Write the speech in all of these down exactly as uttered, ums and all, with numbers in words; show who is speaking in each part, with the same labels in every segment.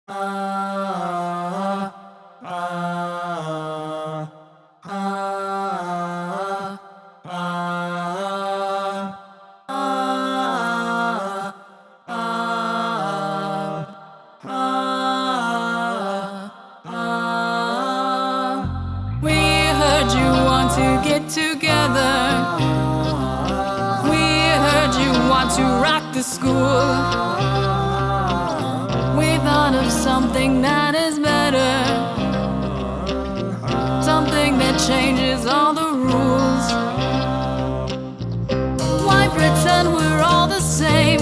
Speaker 1: Ah, ah, ah, ah, ah, ah, ah. We heard you want to get together. We heard you want to rock the school. We thought of something that is better, something that changes all the rules. Why pretend we're all the same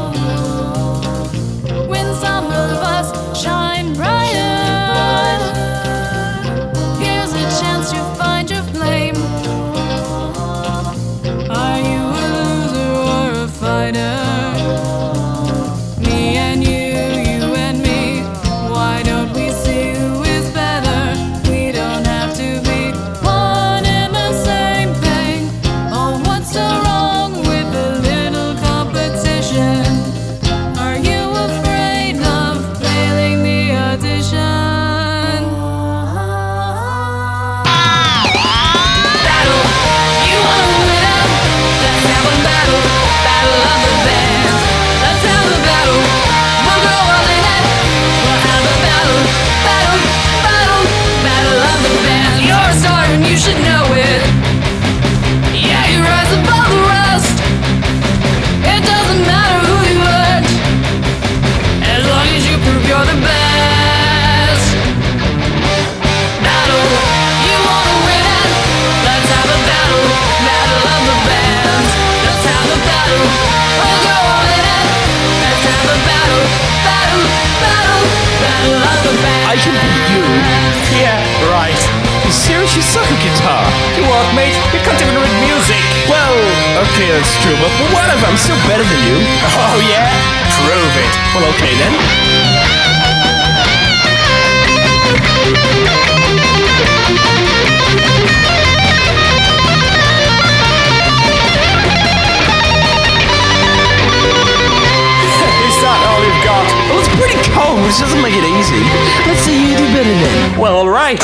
Speaker 1: when some of us shine brighter? Here's a chance to find your flame. Are you a loser or a fighter? Me and you, you and me. Why don't we see who is better? We don't have to be one in the same thing. Oh, what's so wrong with a little competition? Are you afraid of failing the audition? Battle, you wanna win? Let's have a battle, battle of the bands. Let's have a battle, we'll go all in it. We'll have a battle, battle, battle, battle of the bands. You're a star and you should know it. Yeah, you rise above the rest. It doesn't matter who you hurt, as long as you prove you're the best. Battle, you wanna win it? Let's have a battle, battle of the bands. Let's have a battle, we'll go all in it. Let's have a battle, battle, battle, battle of the bands.
Speaker 2: I can beat you.
Speaker 3: Yeah, right.
Speaker 2: You seriously suck at guitar.
Speaker 3: You what, mate? You can't even read music.
Speaker 2: Well, okay, that's true, but whatever, I'm still better than you.
Speaker 3: Oh yeah? Prove it.
Speaker 2: Well, okay then.
Speaker 3: Is that all you've got?
Speaker 2: Well, it's pretty cold, which doesn't make it easy. Let's see you do better then.
Speaker 3: Well, alright.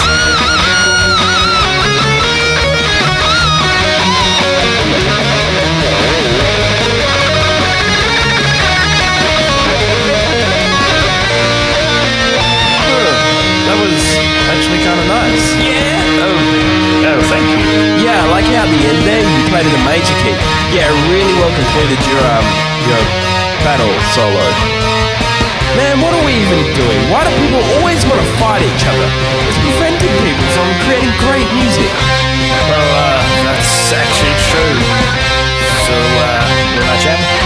Speaker 2: That was actually kind of nice.
Speaker 3: Yeah? Oh, oh, thank you.
Speaker 2: Yeah, I like how at the end there you played it a major key. Yeah, really well completed your um your battle solo. Man, what are we even doing? Why do people always want to fight each other? It's preventing people from creating great music.
Speaker 3: Well, uh, that's actually true. So, uh, we're not jam?